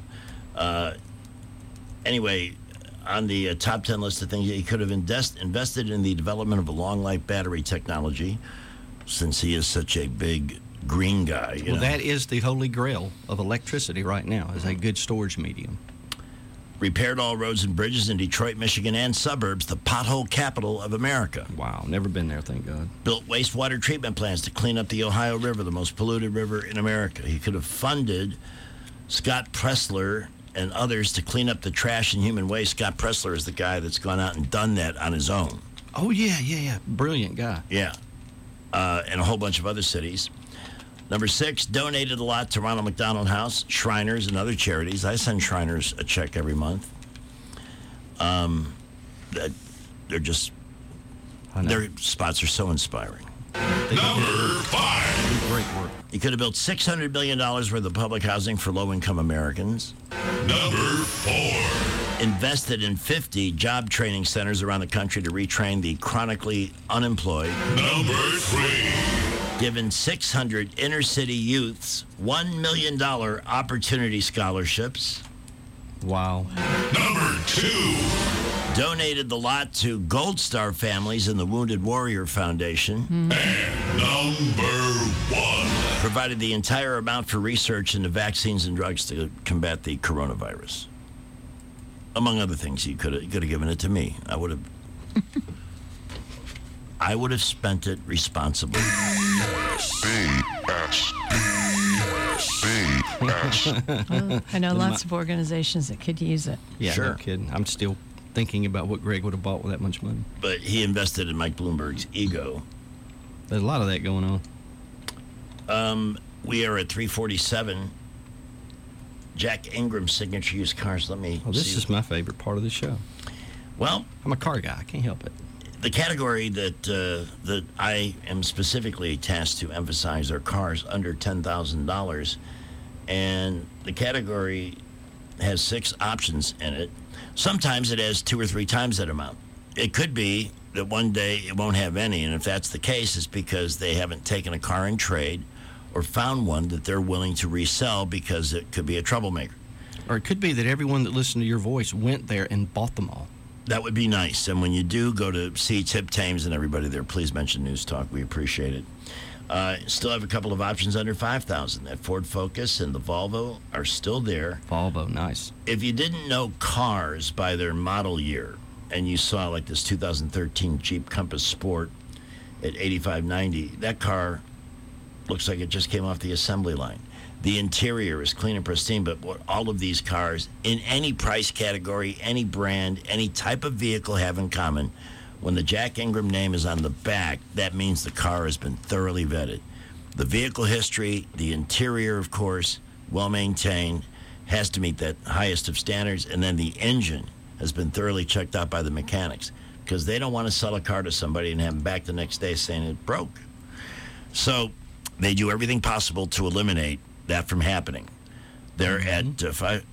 Anyway, on the top 10 list of things, he could have invested in the development of a long-life battery technology, since he is such a big green guy. Well, that is the holy grail of electricity right now, is a good storage medium. Repaired all roads and bridges in Detroit, Michigan, and suburbs, the pothole capital of America. Wow, never been there, thank God. Built wastewater treatment plants to clean up the Ohio River, the most polluted river in America. He could have funded Scott Pressler and others to clean up the trash and human waste. Scott Pressler is the guy that's gone out and done that on his own. Oh, yeah. Brilliant guy. Yeah. And a whole bunch of other cities. Number 6, donated a lot to Ronald McDonald House, Shriners, and other charities. I send Shriners a check every month. They're just, their spots are so inspiring. Number 5. Great work. He could have built $600 million worth of public housing for low-income Americans. Number 4. Invested in 50 job training centers around the country to retrain the chronically unemployed. Number 3. given 600 inner-city youths $1 million opportunity scholarships. Wow. Number 2. Donated the lot to Gold Star families and the Wounded Warrior Foundation. And number 1. Provided the entire amount for research into vaccines and drugs to combat the coronavirus. Among other things, you could have given it to me. I would have spent it responsibly. I know lots of organizations that could use it. Yeah, Sure. no kidding. I'm still thinking about what Greg would have bought with that much money. But he invested in Mike Bloomberg's ego. There's a lot of that going on. We are at 347. Jack Ingram signature used cars. Let me Oh, this see. is my favorite part of the show. Well, I'm a car guy. I can't help it. the category that I am specifically tasked to emphasize are cars under $10,000, and the category has 6 options in it. Sometimes it has 2 or 3 times that amount. It could be that one day it won't have any, and if that's the case, it's because they haven't taken a car in trade or found one that they're willing to resell because it could be a troublemaker. Or it could be that everyone that listened to your voice went there and bought them all. That would be nice. And when you do go to see Tip Thames and everybody there, please mention News Talk. We appreciate it. Still have a couple of options under $5,000. That Ford Focus and the Volvo are still there. Volvo, nice. If you didn't know cars by their model year, and you saw like this 2013 Jeep Compass Sport at $8,590, that car looks like it just came off the assembly line. The interior is clean and pristine, but what all of these cars in any price category, any brand, any type of vehicle have in common, when the Jack Ingram name is on the back, that means the car has been thoroughly vetted. The vehicle history, the interior, of course, well-maintained, has to meet that highest of standards, and then the engine has been thoroughly checked out by the mechanics because they don't want to sell a car to somebody and have them back the next day saying it broke. So they do everything possible to eliminate that from happening. They're at they're at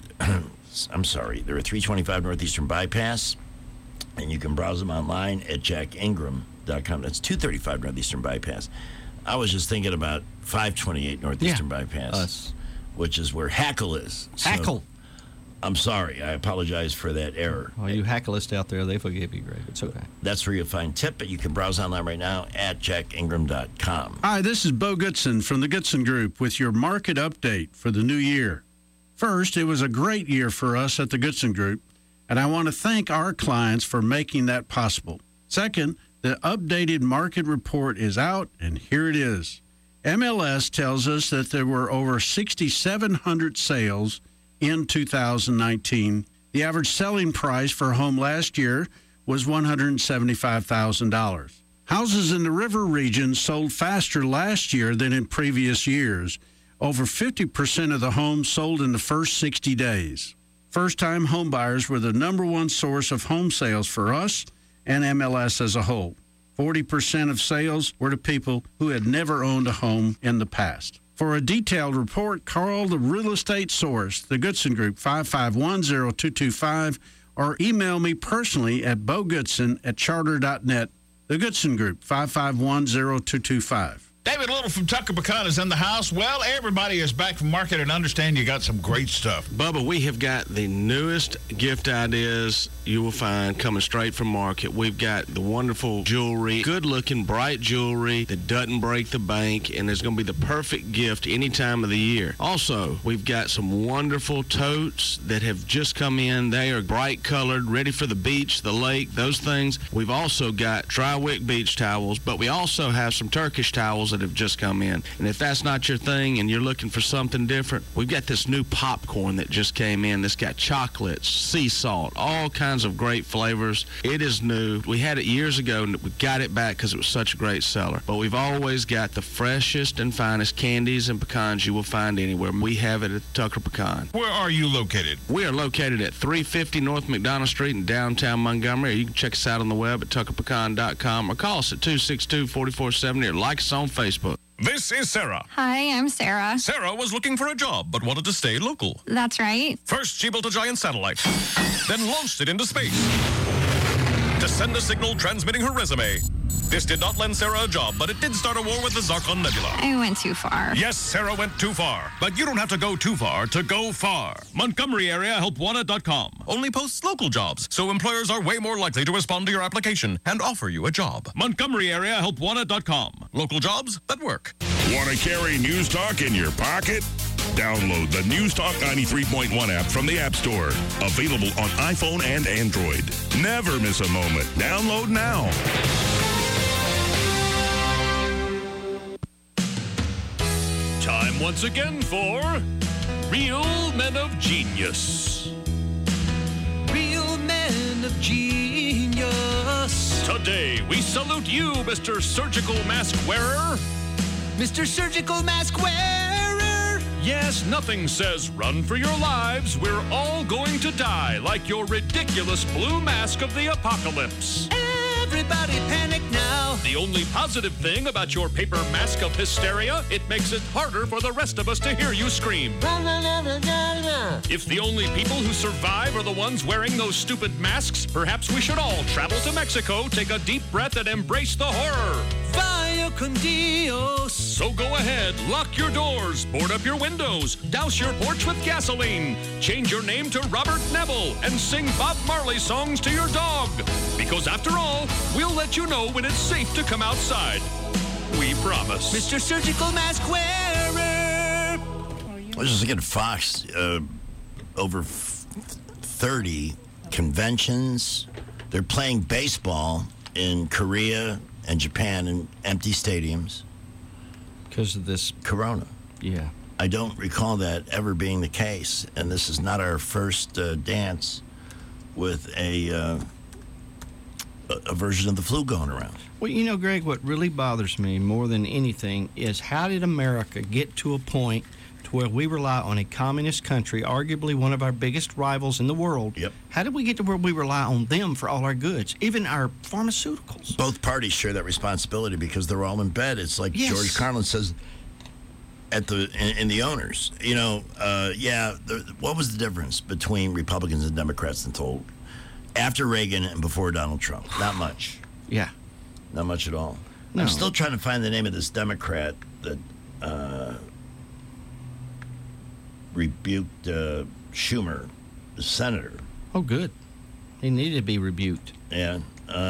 325 Northeastern Bypass, and you can browse them online at jackingram.com. That's 235 Northeastern Bypass. I was just thinking about 528 Northeastern Bypass, which is where Hackle is. So, Hackle. I'm sorry. I apologize for that error. All you hackalists out there, they forgive you, Greg. It's okay. That's where you'll find Tip, but you can browse online right now at jackingram.com. Hi, this is Bo Goodson from the Goodson Group with your market update for the new year. First, it was a great year for us at the Goodson Group, and I want to thank our clients for making that possible. Second, the updated market report is out, and here it is. MLS tells us that there were over 6,700 sales in 2019. The average selling price for a home last year was $175,000. Houses in the river region sold faster last year than in previous years. Over 50% of the homes sold in the first 60 days. First-time home buyers were the number one source of home sales for us and MLS as a whole. 40% of sales were to people who had never owned a home in the past. For a detailed report, call the Real Estate Source, the Goodson Group, 551-0225, or email me personally at bogoodson@charter.net. The Goodson Group, 551-0225. David Little from Tucker Pecan is in the house. Well, everybody is back from market and understand you got some great stuff. Bubba, we have got the newest gift ideas you will find coming straight from market. We've got the wonderful jewelry, good-looking, bright jewelry that doesn't break the bank, and is going to be the perfect gift any time of the year. Also, we've got some wonderful totes that have just come in. They are bright-colored, ready for the beach, the lake, those things. We've also got dry-wick beach towels, but we also have some Turkish towels that have just come in. And if that's not your thing and you're looking for something different, we've got this new popcorn that just came in that's got chocolates, sea salt, all kinds of great flavors. It is new. We had it years ago and we got it back because it was such a great seller. But we've always got the freshest and finest candies and pecans you will find anywhere. We have it at Tucker Pecan. Where are you located? We are located at 350 North McDonough Street in downtown Montgomery. Or you can check us out on the web at tuckerpecan.com or call us at 262-4470 or like us on Facebook. This is Sarah. Hi, I'm Sarah. Sarah was looking for a job but wanted to stay local. That's right. First, she built a giant satellite, then launched it into space to send a signal transmitting her resume This did not lend Sarah a job, but it did start a war with the Zarkon Nebula. I went too far. Yes, Sarah went too far. But you don't have to go too far to go far. Montgomery area helpwanted.com only posts local jobs, so employers are way more likely to respond to your application and offer you a job. Montgomery area helpwanted.com. Local jobs that work. Want to carry News Talk in your pocket? Download the News Talk 93.1 app from the App Store. Available on iPhone and Android. Never miss a moment. Download now. Time once again for Real Men of Genius. Real Men of Genius. Today, we salute you, Mr. Surgical Mask Wearer. Mr. Surgical Mask Wearer. Yes, nothing says run for your lives. We're all going to die like your ridiculous blue mask of the apocalypse. Everybody panic now. The only positive thing about your paper mask of hysteria, it makes it harder for the rest of us to hear you scream. If the only people who survive are the ones wearing those stupid masks, perhaps we should all travel to Mexico, take a deep breath, and embrace the horror. Vaya con Dios. So go ahead, lock your doors, board up your windows, douse your porch with gasoline, change your name to Robert Neville, and sing Bob Marley songs to your dog. Because after all, we'll let you know when it's safe to come outside. We promise. Mr. Surgical Mask Wearer. I was just looking at Fox. Over 30 conventions. They're playing baseball in Korea and Japan in empty stadiums. Because of this Corona. Yeah. I don't recall that ever being the case. And this is not our first dance with a version of the flu going around. Well, you know, Greg, what really bothers me more than anything is how did America get to a point to where we rely on a communist country, arguably one of our biggest rivals in the world? Yep. How did we get to where we rely on them for all our goods, even our pharmaceuticals? Both parties share that responsibility because they're all in bed. It's like Yes. George Carlin says in the owners. You know, what was the difference between Republicans and Democrats until after Reagan and before Donald Trump? Not much. Yeah. Not much at all. No. I'm still trying to find the name of this Democrat that rebuked Schumer, the senator. Oh, good. He needed to be rebuked. Yeah.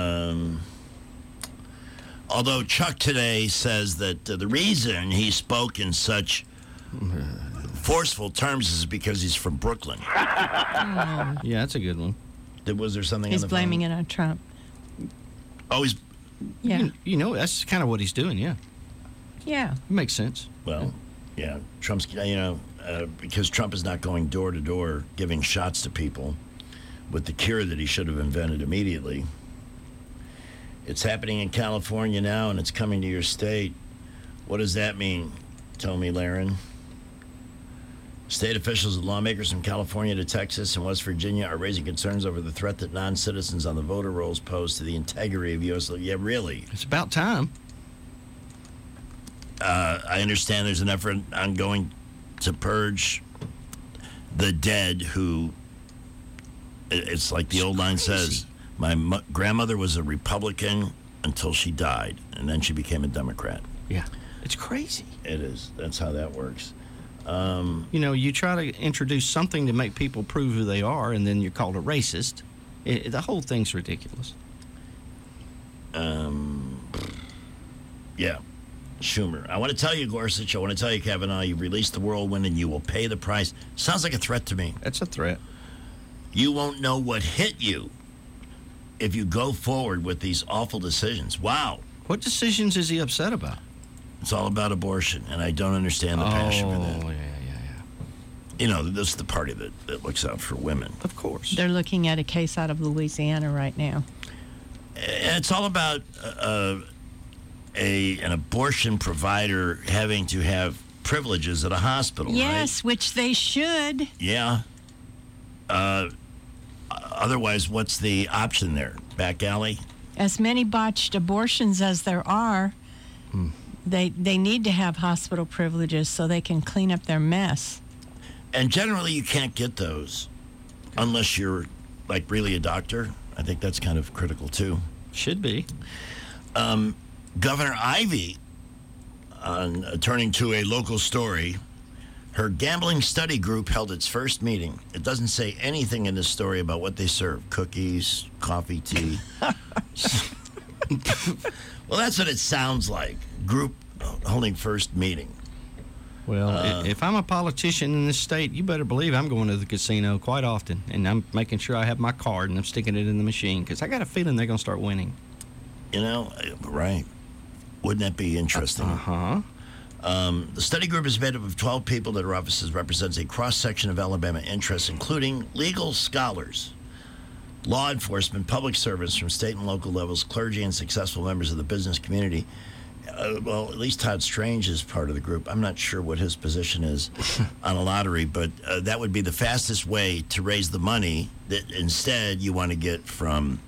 Although Chuck today says that the reason he spoke in such forceful terms is because he's from Brooklyn. Yeah, that's a good one. Was there something He's on the blaming phone? it on Trump. Oh, he's... Yeah. You know, that's kind of what he's doing, yeah. Yeah. It makes sense. Well, yeah. Trump's, because Trump is not going door to door giving shots to people with the cure that he should have invented immediately. It's happening in California now, and it's coming to your state. What does that mean, Tommy Lahren? State officials and lawmakers from California to Texas and West Virginia are raising concerns over the threat that non-citizens on the voter rolls pose to the integrity of U.S. Yeah, really? It's about time. I understand there's an effort ongoing to purge the dead who, it's like the old line says, my grandmother was a Republican until she died, and then she became a Democrat. Yeah. It's crazy. It is. That's how that works. You know, you try to introduce something to make people prove who they are, and then you're called a racist. The whole thing's ridiculous. Yeah. Schumer. I want to tell you, Gorsuch, I want to tell you, Kavanaugh, you've released the whirlwind and you will pay the price. Sounds like a threat to me. That's a threat. You won't know what hit you if you go forward with these awful decisions. Wow. What decisions is he upset about? It's all about abortion, and I don't understand the passion for that. Yeah. You know, this is the party that looks out for women. Of course. They're looking at a case out of Louisiana right now. And it's all about an abortion provider having to have privileges at a hospital, Yes, which they should. right? Yeah. Otherwise, what's the option there? Back alley? As many botched abortions as there are, they need to have hospital privileges so they can clean up their mess. And generally, you can't get those unless you're, like, really a doctor. I think that's kind of critical, too. Should be. Governor Ivey, turning to a local story, her gambling study group held its first meeting. It doesn't say anything in this story about what they serve: cookies, coffee, tea. Well, that's what it sounds like. Group holding first meeting. Well, if I'm a politician in this state, you better believe I'm going to the casino quite often, and I'm making sure I have my card and I'm sticking it in the machine because I got a feeling they're going to start winning. You know, right. Wouldn't that be interesting? Uh-huh. The study group is made up of 12 people that our offices represents a cross-section of Alabama interests, including legal scholars, law enforcement, public servants from state and local levels, clergy, and successful members of the business community. Well, at least Todd Strange is part of the group. I'm not sure what his position is on a lottery, but that would be the fastest way to raise the money that instead you want to get from,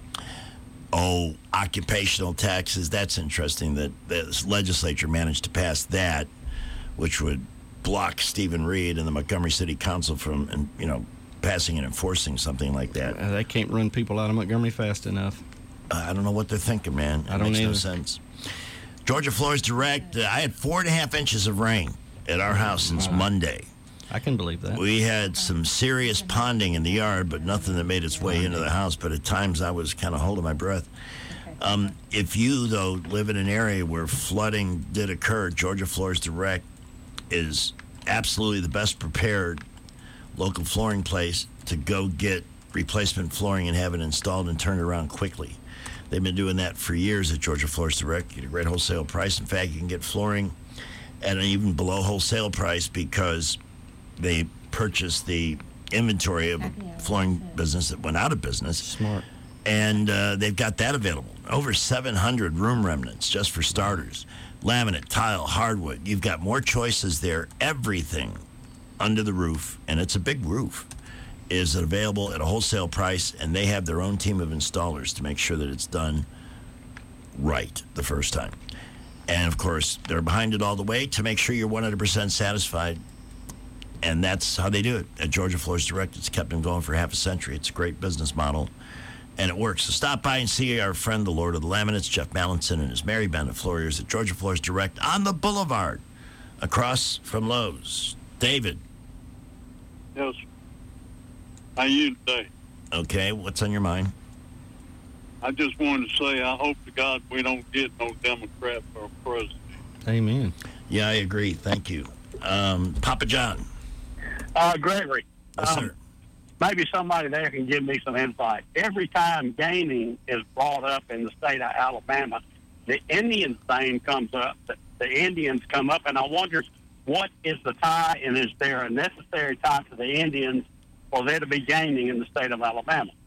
occupational taxes. That's interesting that the legislature managed to pass that, which would block Stephen Reed and the Montgomery City Council from, passing and enforcing something like that. They can't run people out of Montgomery fast enough. I don't know what they're thinking, man. It makes no sense. Georgia Floors Direct, I had 4.5 inches of rain at our house since Monday. I can believe that. We had some serious ponding in the yard, but nothing that made its way into the house. But at times I was kind of holding my breath. If you, though, live in an area where flooding did occur, Georgia Floors Direct is absolutely the best prepared local flooring place to go get replacement flooring and have it installed and turned around quickly. They've been doing that for years at Georgia Floors Direct. You get a great wholesale price. In fact, you can get flooring at an even below wholesale price because they purchased the inventory of a flooring business that went out of business. Smart. And they've got that available. Over 700 room remnants just for starters. Laminate, tile, hardwood. You've got more choices there. Everything under the roof, and it's a big roof, is available at a wholesale price, and they have their own team of installers to make sure that it's done right the first time. And, of course, they're behind it all the way to make sure you're 100% satisfied, and that's how they do it. At Georgia Floors Direct, it's kept them going for half a century. It's a great business model, and it works. So stop by and see our friend, the Lord of the Laminates, Jeff Mallinson, and his merry band of flooriers at Georgia Floors Direct on the Boulevard across from Lowe's. David. Yes. How you today? Okay, what's on your mind? I just wanted to say I hope to God we don't get no Democrat for president. Amen. Yeah, I agree. Thank you. Papa John. Gregory. Yes, sir. Maybe somebody there can give me some insight. Every time gaming is brought up in the state of Alabama, the Indian thing comes up. The Indians come up, and I wonder what is the tie, and is there a necessary tie to the Indians for there to be gaming in the state of Alabama?